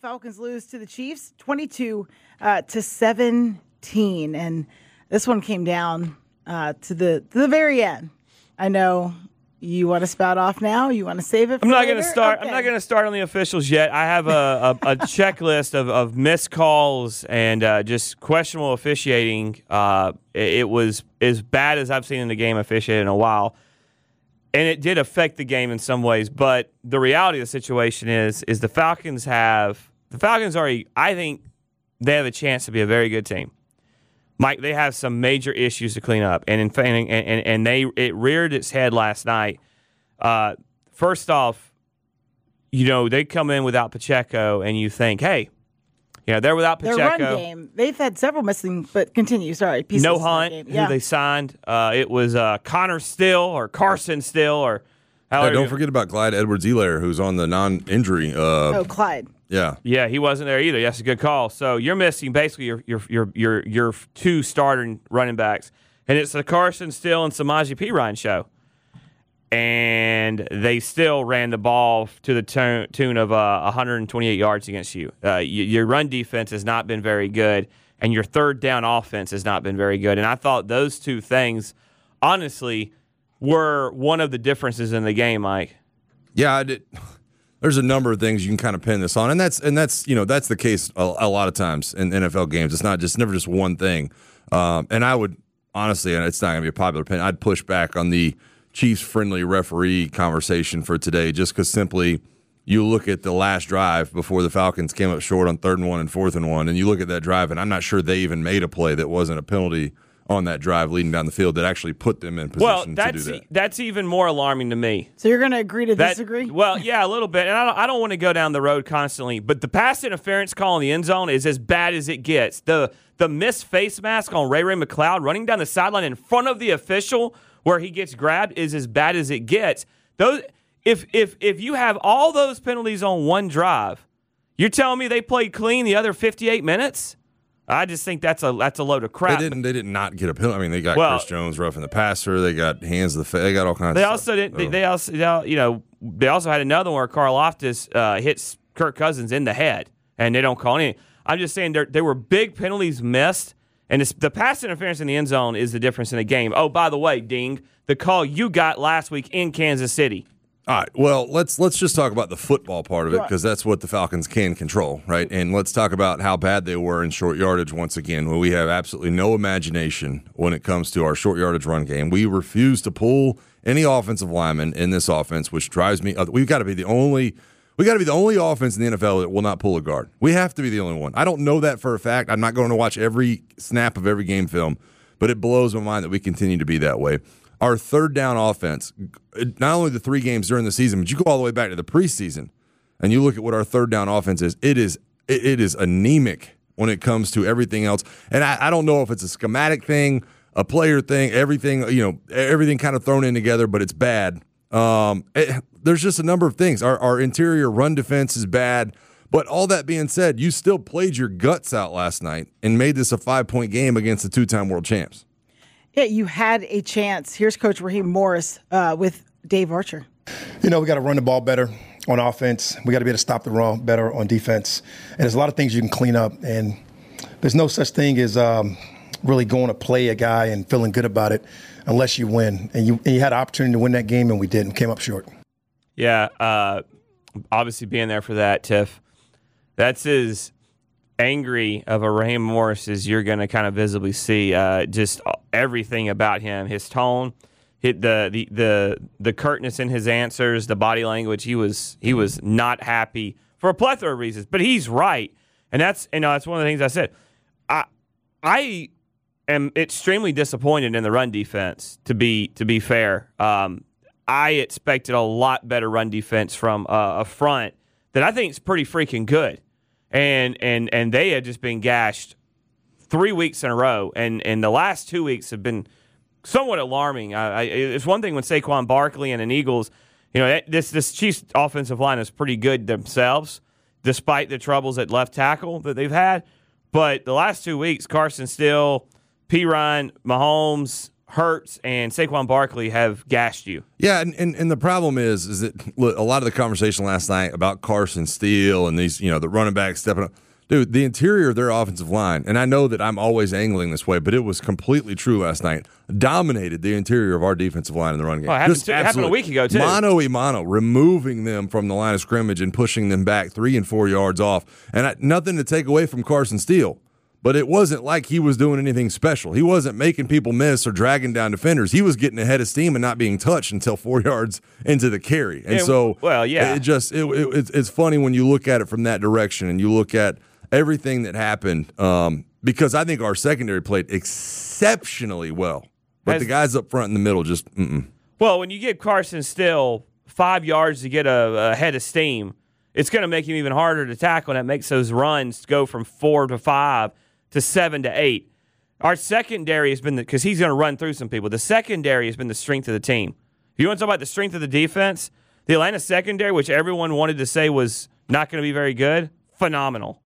Falcons lose to the Chiefs 22-17. And this one came down to the very end. I know you want to spout off now. You want to save it for later? Going to start. Okay. I'm not going to start on the officials yet. I have a checklist of missed calls and just questionable officiating. It was as bad as I've seen in the game officiated in a while. And it did affect the game in some ways, but the reality of the situation is the Falcons I think they have a chance to be a very good team. Mike, they have some major issues to clean up, and it reared its head last night. First off, they come in without Pacheco, and you think, hey, they're without Pacheco. Their run game, they've had several missing, but continue. Sorry, pieces No of Hunt, game. who they signed. It was Connor Still or Carson Still or. Don't forget about Clyde Edwards-Helaire, who's on the non-injury. Clyde. Yeah, he wasn't there either. That's a good call. So you're missing basically your two starting running backs, and it's the Carson Still and Samaje Perine show. And they still ran the ball to the tune of 128 yards against you. Your run defense has not been very good, and your third down offense has not been very good. And I thought those two things, honestly, were one of the differences in the game, Mike. Yeah, there's a number of things you can kind of pin this on, and that's that's the case a lot of times in NFL games. It's never just one thing. And I would honestly, and it's not going to be a popular opinion, I'd push back on the Chiefs-friendly referee conversation for today, just because simply you look at the last drive before the Falcons came up short on 3rd and 1 and 4th and 1, and you look at that drive, and I'm not sure they even made a play that wasn't a penalty on that drive leading down the field that actually put them in position to do that. That's even more alarming to me. So you're going to agree to disagree? Well, yeah, a little bit. And I don't want to go down the road constantly, but the pass interference call in the end zone is as bad as it gets. The missed face mask on Ray McCloud running down the sideline in front of the official where he gets grabbed is as bad as it gets. If you have all those penalties on one drive, you're telling me they played clean the other 58 minutes? I just think that's a load of crap. They did not get a penalty. I mean, they got Chris Jones roughing the passer. They got hands to the face. They got all kinds. They also had another one where Karlaftis hits Kirk Cousins in the head, and they don't call anything. I'm just saying there were big penalties missed, and the pass interference in the end zone is the difference in the game. Oh, by the way, Ding, the call you got last week in Kansas City. All right, well, let's just talk about the football part of it, because that's what the Falcons can control, right? And let's talk about how bad they were in short yardage once again, where we have absolutely no imagination when it comes to our short yardage run game. We refuse to pull any offensive lineman in this offense, which drives me up. We've got to be the only offense in the NFL that will not pull a guard. We have to be the only one. I don't know that for a fact. I'm not going to watch every snap of every game film, but it blows my mind that we continue to be that way. Our third down offense, not only the 3 games during the season, but you go all the way back to the preseason, and you look at what our third down offense is. It is anemic when it comes to everything else. And I don't know if it's a schematic thing, a player thing, everything kind of thrown in together, but it's bad. There's just a number of things. Our interior run defense is bad. But all that being said, you still played your guts out last night and made this a 5-point game against the 2-time world champs. Yeah, you had a chance. Here's Coach Raheem Morris with Dave Archer. We got to run the ball better on offense. We got to be able to stop the run better on defense. And there's a lot of things you can clean up. And there's no such thing as really going to play a guy and feeling good about it unless you win. And you had an opportunity to win that game, and we didn't. Came up short. Yeah, obviously being there for that, Tiff. That's as angry of a Raheem Morris as you're going to kind of visibly see. Just everything about him, his tone, the curtness in his answers, the body language. He was not happy for a plethora of reasons, but he's right, and that's one of the things I said. I am extremely disappointed in the run defense. To be fair, I expected a lot better run defense from a front that I think is pretty freaking good. And they had just been gashed 3 weeks in a row, and the last 2 weeks have been somewhat alarming. It's one thing when Saquon Barkley and an Eagles, this Chiefs offensive line is pretty good themselves, despite the troubles at left tackle that they've had. But the last 2 weeks, Carson Still, Perine, Mahomes, Hurts and Saquon Barkley have gashed you. Yeah, and the problem is that look, a lot of the conversation last night about Carson Steele and these, the running backs stepping up. Dude, the interior of their offensive line, and I know that I'm always angling this way, but it was completely true last night, dominated the interior of our defensive line in the run game. Well, it happened a week ago, too. Mano-a-mano, removing them from the line of scrimmage and pushing them back 3 and 4 yards off. And nothing to take away from Carson Steele, but it wasn't like he was doing anything special. He wasn't making people miss or dragging down defenders. He was getting ahead of steam and not being touched until 4 yards into the carry. And it's funny when you look at it from that direction and you look at everything that happened, because I think our secondary played exceptionally well. But the guys up front in the middle just, Well, when you give Carson Steele 5 yards to get a head of steam, it's going to make him even harder to tackle, and it makes those runs go from 4 to 5 to 7 to 8. Our secondary has been, because he's going to run through some people, the secondary has been the strength of the team. If you want to talk about the strength of the defense, the Atlanta secondary, which everyone wanted to say was not going to be very good, phenomenal.